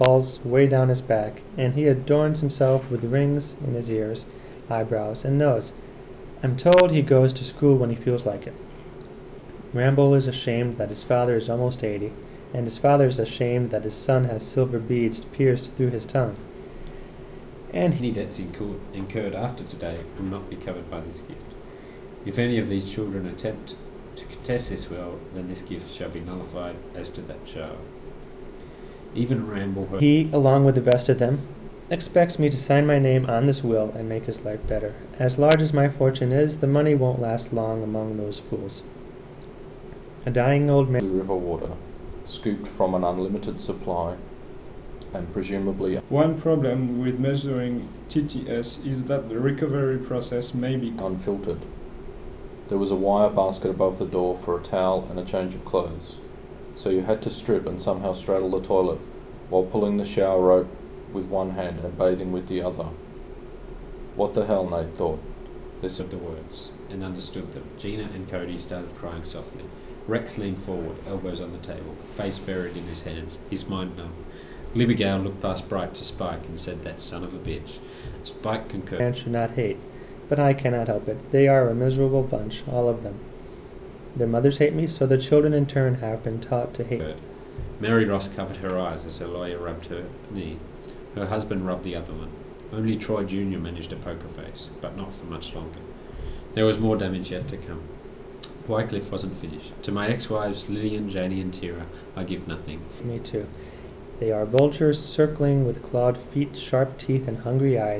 falls way down his back, and he adorns himself with rings in his ears, eyebrows, and nose. I'm told he goes to school when he feels like it. Rambo is ashamed that his father is almost 80, and his father is ashamed that his son has silver beads pierced through his tongue. And Any debts incurred after today will not be covered by this gift. If any of these children attempt to contest this will, then this gift shall be nullified as to that child. Even Rambo, he, along with the rest of them, expects me to sign my name on this will and make his life better. As large as my fortune is, the money won't last long among those fools. A dying old man. River water, scooped from an unlimited supply, and presumably. One problem with measuring TTS is that the recovery process may be unfiltered. There was a wire basket above the door for a towel and a change of clothes, so you had to strip and somehow straddle the toilet while pulling the shower rope with one hand and bathing with the other. What the hell, Nate thought. This of the words and understood them. Gina and Cody started crying softly. Rex leaned forward, elbows on the table, face buried in his hands, his mind numb. Libby Gale looked past Bright to Spike and said, "That son of a bitch." Spike concurred. Man should not hate, but I cannot help it. They are a miserable bunch, all of them. Their mothers hate me, so their children in turn have been taught to hate me. Mary Ross covered her eyes as her lawyer rubbed her knee. Her husband rubbed the other one. Only Troy Jr. managed a poker face, but not for much longer. There was more damage yet to come. Wycliffe wasn't finished. To my ex-wives Lillian, Janie and Tira, I give nothing. Me too. They are vultures circling with clawed feet, sharp teeth, and hungry eyes.